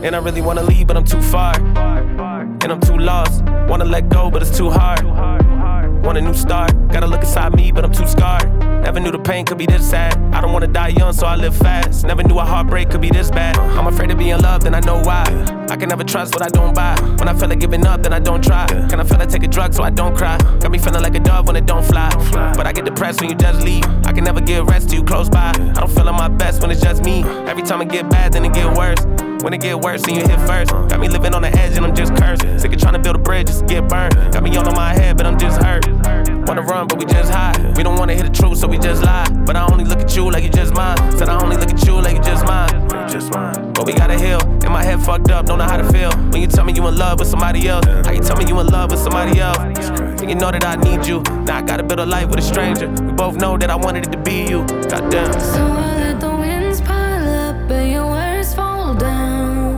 And I really wanna leave, but I'm too far. And I'm too lost. Wanna let go, but it's too hard. Want a new start. Gotta look inside me, but I'm too scarred. Never knew the pain could be this sad. I don't wanna die young, so I live fast. Never knew a heartbreak could be this bad. I'm afraid to be in love, then I know why. I can never trust what I don't buy. When I feel like giving up, then I don't try. Can I feel like take a drug so I don't cry? Got me feeling like a dove when it don't fly. But I get depressed when you just leave. I can never get rest till you close by. I don't feel at my best when it's just me. Every time it get bad, then it get worse. When it get worse, then you hit first. Got me living on the edge and I'm just cursed. Sick of trying to build a bridge, just get burned. Got me all on my head, but I'm just hurt. Wanna run, but we just hide. We don't wanna hear the truth, so we just lie. But I only look at you like you just mine. Said I only look at you like you just mine. But we gotta heal. In my head fucked up, don't know how to feel. When you tell me you in love with somebody else. How you tell me you in love with somebody else? And you know that I need you. Now I gotta build a life with a stranger. We both know that I wanted it to be you. Goddamn. So I let the winds pile up and your words fall down.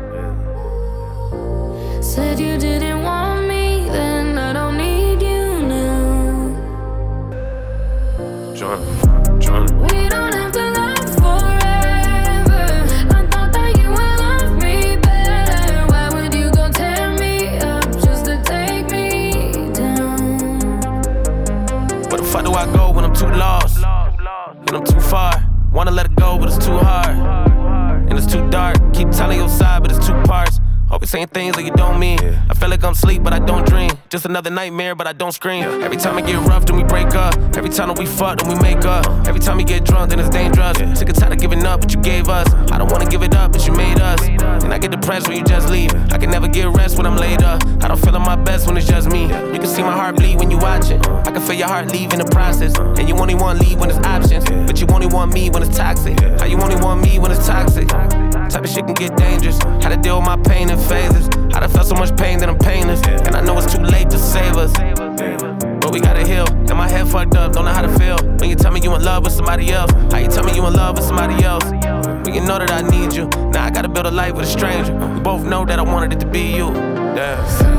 Said you didn't want me, then I don't need you now. John. We don't have to love forever. I thought that you would love me better. Why would you go tear me up just to take me down? Where the fuck do I go when I'm too lost? And I'm too far. Wanna let it go, but it's too hard. And it's too dark. Keep telling your side, but it's two parts. Always saying things that you don't mean. I feel like I'm asleep, but I don't dream. Just another nightmare, but I don't scream. Every time it get rough, then we break up. Every time that we fuck, then we make up. Every time we get drunk, then it's dangerous. Sick and tired of giving up what you gave us. I don't wanna give it up, but you made us. And I get depressed when you just leave. I can never get rest when I'm laid up. I don't feel at my best when it's just me. You can see my heart bleed when you watch it. I can feel your heart leave in the process. And you only want leave when it's options. But you only want me when it's toxic. How you only want me when it's toxic? Type of shit can get dangerous. How to deal with my pain in phases. I done felt so much pain that I'm painless. And I know it's too late to save us. But we gotta heal. And my head fucked up, don't know how to feel. When you tell me you in love with somebody else. How you tell me you in love with somebody else? When you know that I need you. Now I gotta build a life with a stranger. We both know that I wanted it to be you. Yeah.